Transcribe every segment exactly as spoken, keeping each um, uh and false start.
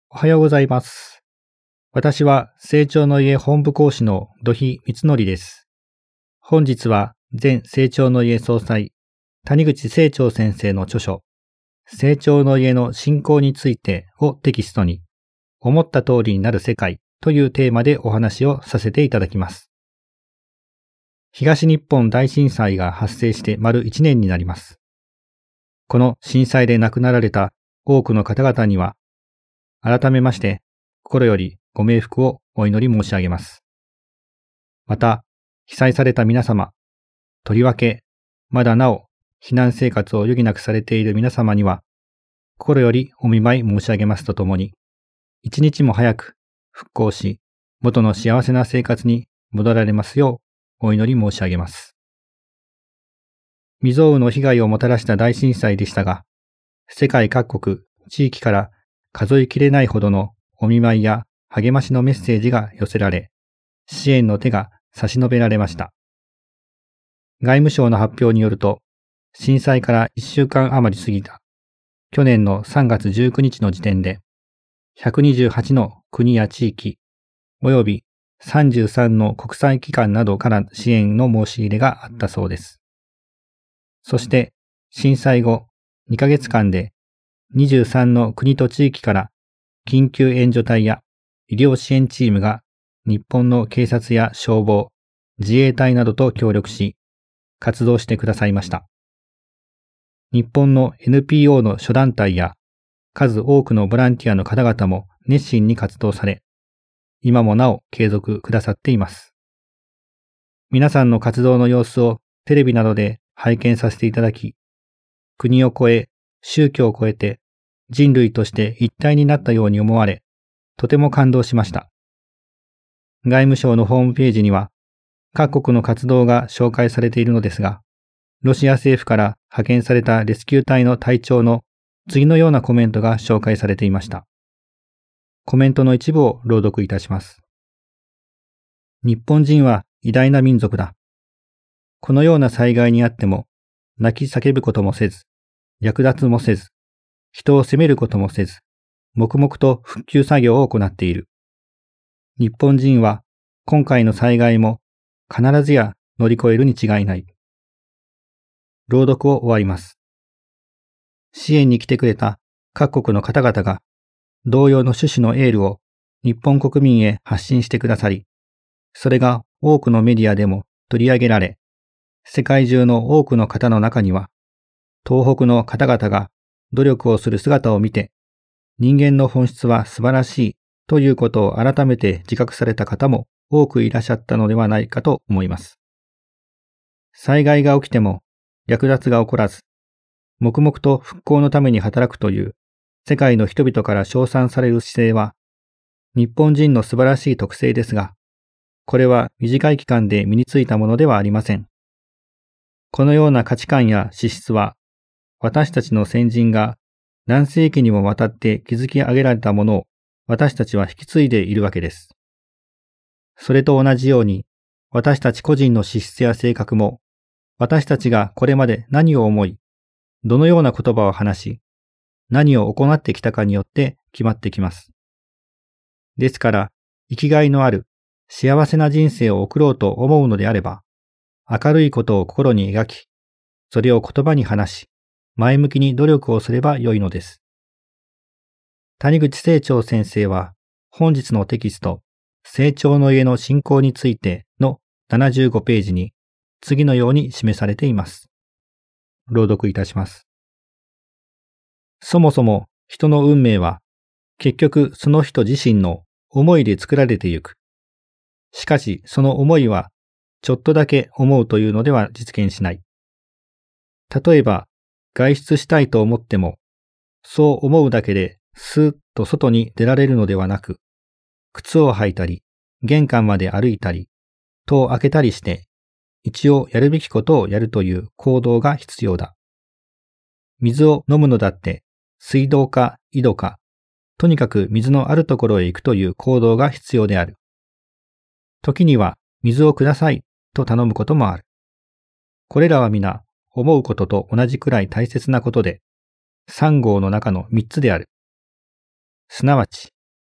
おはようございます。私は成長の家本部講師の土肥光則です。本日は前成長の家総裁、谷口清張先生の著書、成長の家の信仰についてをテキストに、思った通りになる世界というテーマでお話をさせていただきます。東日本大震災が発生して丸いちねんになります。この震災で亡くなられた多くの方々には、改めまして心よりご冥福をお祈り申し上げます。また、被災された皆様、とりわけまだなお避難生活を余儀なくされている皆様には、心よりお見舞い申し上げますとともに、一日も早く復興し、元の幸せな生活に戻られますようお祈り申し上げます。未曾有の被害をもたらした大震災でしたが、世界各国、地域から数えきれないほどのお見舞いや励ましのメッセージが寄せられ、支援の手が差し伸べられました。外務省の発表によると、震災からいっしゅうかん余り過ぎた去年のさんがつじゅうくにちの時点で、ひゃくにじゅうはちの国や地域、およびさんじゅうさんの国際機関などから支援の申し入れがあったそうです。そして、震災後にかげつかんで、にじゅうさんの国と地域から緊急援助隊や医療支援チームが日本の警察や消防、自衛隊などと協力し、活動してくださいました。日本の エヌピーオー の諸団体や数多くのボランティアの方々も熱心に活動され、今もなお継続くださっています。皆さんの活動の様子をテレビなどで拝見させていただき、国を越え、宗教を超えて人類として一体になったように思われ、とても感動しました。外務省のホームページには各国の活動が紹介されているのですが、ロシア政府から派遣されたレスキュー隊の隊長の次のようなコメントが紹介されていました。コメントの一部を朗読いたします。日本人は偉大な民族だ。このような災害にあっても、泣き叫ぶこともせず、略奪もせず、人を責めることもせず、黙々と復旧作業を行っている。日本人は今回の災害も必ずや乗り越えるに違いない。朗読を終わります。支援に来てくれた各国の方々が同様の趣旨のエールを日本国民へ発信してくださり、それが多くのメディアでも取り上げられ、世界中の多くの方の中には、東北の方々が努力をする姿を見て、人間の本質は素晴らしいということを改めて自覚された方も多くいらっしゃったのではないかと思います。災害が起きても略奪が起こらず、黙々と復興のために働くという世界の人々から称賛される姿勢は、日本人の素晴らしい特性ですが、これは短い期間で身についたものではありません。このような価値観や資質は、私たちの先人が何世紀にもわたって築き上げられたものを私たちは引き継いでいるわけです。それと同じように、私たち個人の資質や性格も、私たちがこれまで何を思い、どのような言葉を話し、何を行ってきたかによって決まってきます。ですから、生きがいのある幸せな人生を送ろうと思うのであれば、明るいことを心に描き、それを言葉に話し、前向きに努力をすればよいのです。谷口清張先生は、本日のテキスト、成長の家の信仰についてのななじゅうごページに、次のように示されています。朗読いたします。そもそも人の運命は、結局その人自身の思いで作られてゆく。しかしその思いは、ちょっとだけ思うというのでは実現しない。例えば、外出したいと思っても、そう思うだけでスーッと外に出られるのではなく、靴を履いたり、玄関まで歩いたり、戸を開けたりして、一応やるべきことをやるという行動が必要だ。水を飲むのだって、水道か井戸か、とにかく水のあるところへ行くという行動が必要である。時には水をくださいと頼むこともある。これらは皆、思うことと同じくらい大切なことで、三号の中の三つである。すなわち、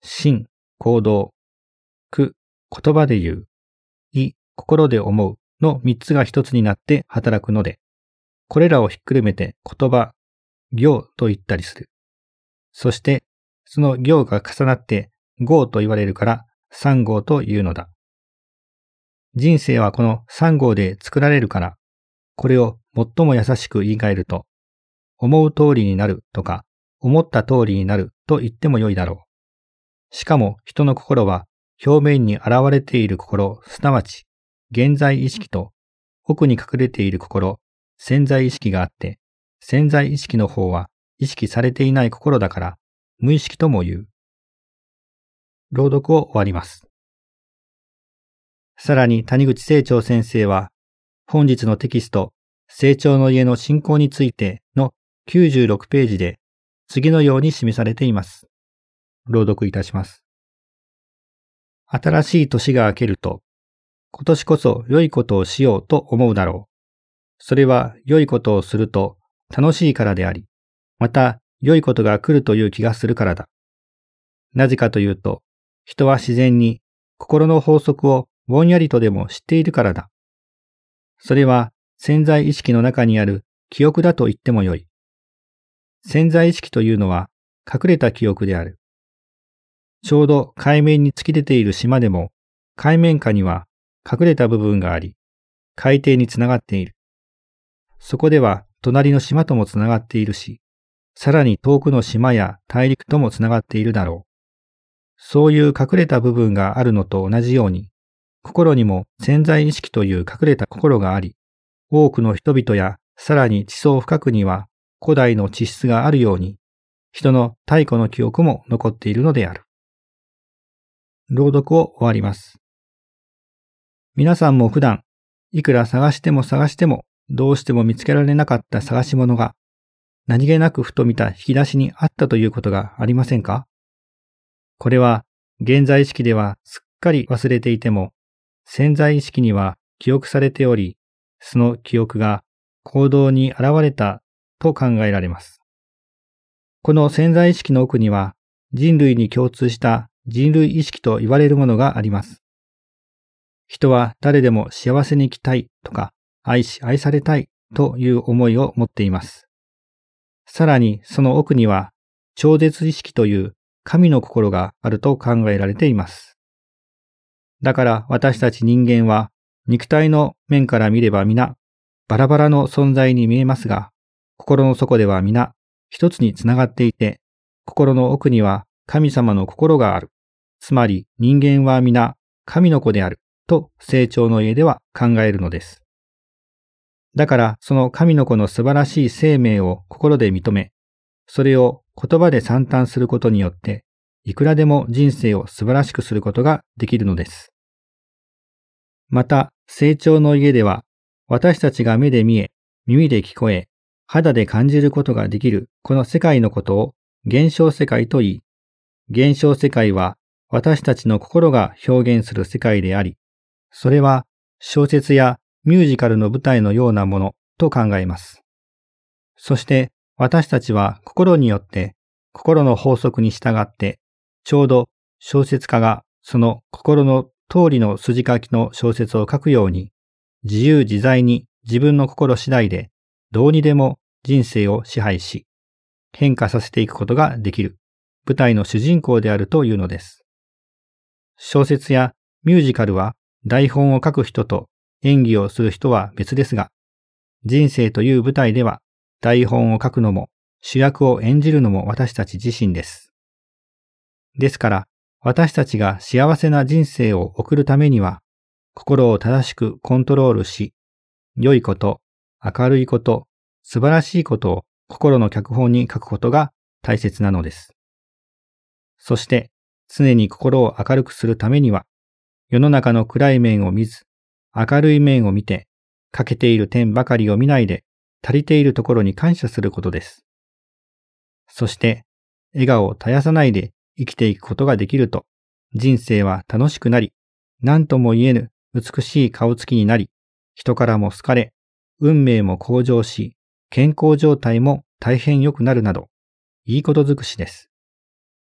心、行動、苦、言葉で言う、意、心で思うの三つが一つになって働くので、これらをひっくるめて言葉、行と言ったりする。そして、その行が重なって業と言われるから三業というのだ。人生はこの三業で作られるから、これを最も優しく言い換えると、思う通りになるとか、思った通りになると言ってもよいだろう。しかも人の心は表面に現れている心、すなわち現在意識と奥に隠れている心、潜在意識があって、潜在意識の方は意識されていない心だから無意識とも言う。朗読を終わります。さらに谷口清張先生は本日のテキスト成長の家の進行についてのきゅうじゅうろくページで次のように示されています。朗読いたします。新しい年が明けると、今年こそ良いことをしようと思うだろう。それは良いことをすると楽しいからであり、また良いことが来るという気がするからだ。なぜかというと、人は自然に心の法則をぼんやりとでも知っているからだ。それは潜在意識の中にある記憶だと言ってもよい。潜在意識というのは隠れた記憶である。ちょうど海面に突き出ている島でも、海面下には隠れた部分があり、海底につながっている。そこでは隣の島ともつながっているし、さらに遠くの島や大陸ともつながっているだろう。そういう隠れた部分があるのと同じように、心にも潜在意識という隠れた心があり、多くの人々やさらに地層深くには古代の地質があるように、人の太古の記憶も残っているのである。朗読を終わります。皆さんも普段、いくら探しても探してもどうしても見つけられなかった探し物が、何気なくふと見た引き出しにあったということがありませんか？これは現在意識ではすっかり忘れていても、潜在意識には記憶されており、その記憶が行動に現れたと考えられます。この潜在意識の奥には人類に共通した人類意識と言われるものがあります。人は誰でも幸せに生きたいとか愛し愛されたいという思いを持っています。さらにその奥には超絶意識という神の心があると考えられています。だから私たち人間は肉体の面から見れば皆バラバラの存在に見えますが、心の底では皆一つにつながっていて、心の奥には神様の心がある。つまり人間は皆神の子であると成長の家では考えるのです。だからその神の子の素晴らしい生命を心で認め、それを言葉で賛嘆することによって、いくらでも人生を素晴らしくすることができるのです。また、成長の家では、私たちが目で見え、耳で聞こえ、肌で感じることができるこの世界のことを現象世界と言い、現象世界は私たちの心が表現する世界であり、それは小説やミュージカルの舞台のようなものと考えます。そして私たちは心によって心の法則に従って、ちょうど小説家がその心の通りの筋書きの小説を書くように、自由自在に自分の心次第でどうにでも人生を支配し、変化させていくことができる舞台の主人公であるというのです。小説やミュージカルは台本を書く人と演技をする人は別ですが、人生という舞台では台本を書くのも主役を演じるのも私たち自身です。ですから私たちが幸せな人生を送るためには、心を正しくコントロールし、良いこと、明るいこと、素晴らしいことを心の脚本に書くことが大切なのです。そして常に心を明るくするためには、世の中の暗い面を見ず、明るい面を見て、欠けている点ばかりを見ないで、足りているところに感謝することです。そして、笑顔を絶やさないで生きていくことができると、人生は楽しくなり、何とも言えぬ美しい顔つきになり、人からも好かれ、運命も向上し、健康状態も大変良くなるなど、いいこと尽くしです。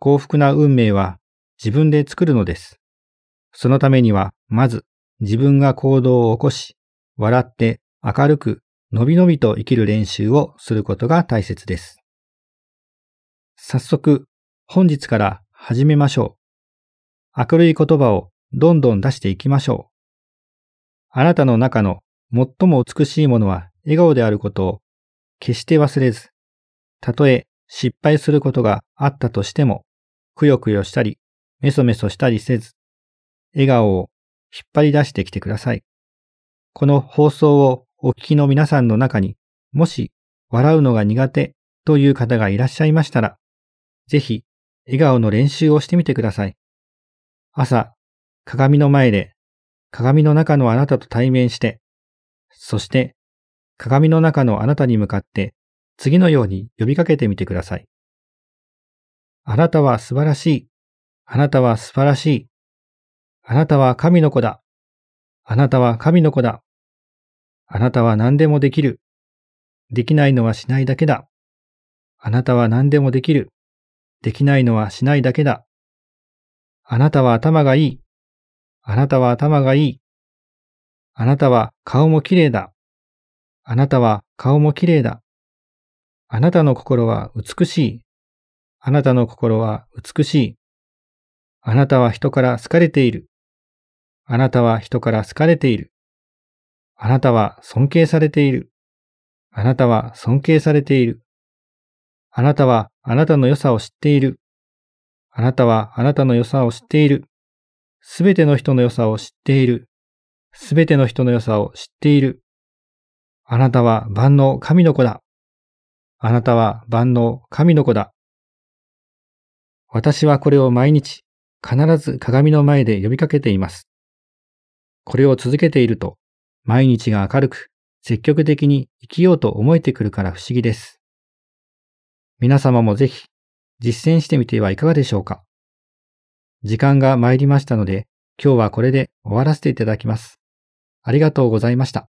幸福な運命は自分で作るのです。そのためには、まず自分が行動を起こし、笑って明るくのびのびと生きる練習をすることが大切です。早速、本日から始めましょう。明るい言葉をどんどん出していきましょう。あなたの中の最も美しいものは笑顔であることを決して忘れず、たとえ失敗することがあったとしても、くよくよしたり、メソメソしたりせず、笑顔を引っ張り出してきてください。この放送をお聞きの皆さんの中に、もし笑うのが苦手という方がいらっしゃいましたら、ぜひ笑顔の練習をしてみてください。朝、鏡の前で鏡の中のあなたと対面して、そして鏡の中のあなたに向かって次のように呼びかけてみてください。あなたは素晴らしい。あなたは素晴らしい。あなたは神の子だ。あなたは神の子だ。あなたは何でもできる。できないのはしないだけだ。あなたは何でもできる。できないのはしないだけだ。あなたは頭がいい。あなたは頭がいい。あなたは顔もきれいだ。あなたは顔もきれいだ。あなたの心は美しい。あなたの心は美しい。あなたは人から好かれている。あなたは人から好かれている。あなたは尊敬されている。あなたは尊敬されている。あなたはあなたの良さを知っている。あなたはあなたの良さを知っている。すべての人の良さを知っている。すべての人の良さを知っている。あなたは万能神の子だ。あなたは万能神の子だ。私はこれを毎日必ず鏡の前で呼びかけています。これを続けていると、毎日が明るく積極的に生きようと思えてくるから不思議です。皆様もぜひ実践してみてはいかがでしょうか。時間が参りましたので、今日はこれで終わらせていただきます。ありがとうございました。